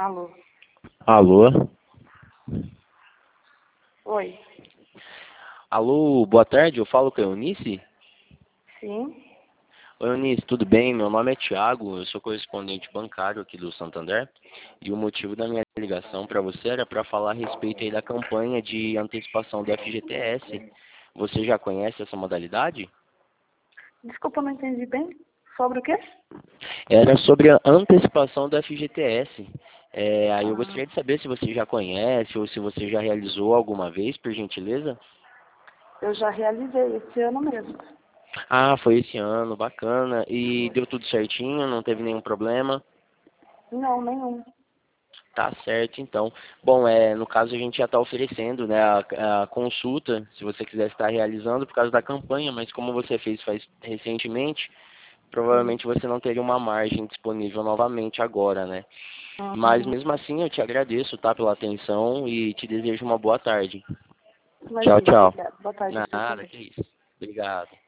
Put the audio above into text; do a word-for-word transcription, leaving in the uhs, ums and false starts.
Alô? Alô? Oi? Alô, boa tarde, eu falo com a Eunice? Sim? Oi, Eunice, tudo bem? Meu nome é Thiago, eu sou correspondente bancário aqui do Santander e o motivo da minha ligação para você era para falar a respeito aí da campanha de antecipação do F G T S. Você já conhece essa modalidade? Desculpa, eu não entendi bem. Sobre o quê? Era sobre a antecipação do F G T S. É, aí eu Ah, gostaria de saber se você já conhece ou se você já realizou alguma vez, por gentileza. eu já realizei esse ano mesmo. Ah, foi esse ano, bacana. E Foi. deu tudo certinho, não teve nenhum problema? Não, nenhum. Tá certo, então. Bom, é, no caso a gente já está oferecendo, né, a, a consulta, se você quiser estar realizando por causa da campanha, mas como você fez faz recentemente, Sim. provavelmente você não teria uma margem disponível novamente agora, né? Mas Uhum. mesmo assim eu te agradeço, tá, pela atenção e te desejo uma boa tarde. Tchau, Imagina, tchau. obrigada. Boa tarde, você Nada, também. que isso. Obrigado.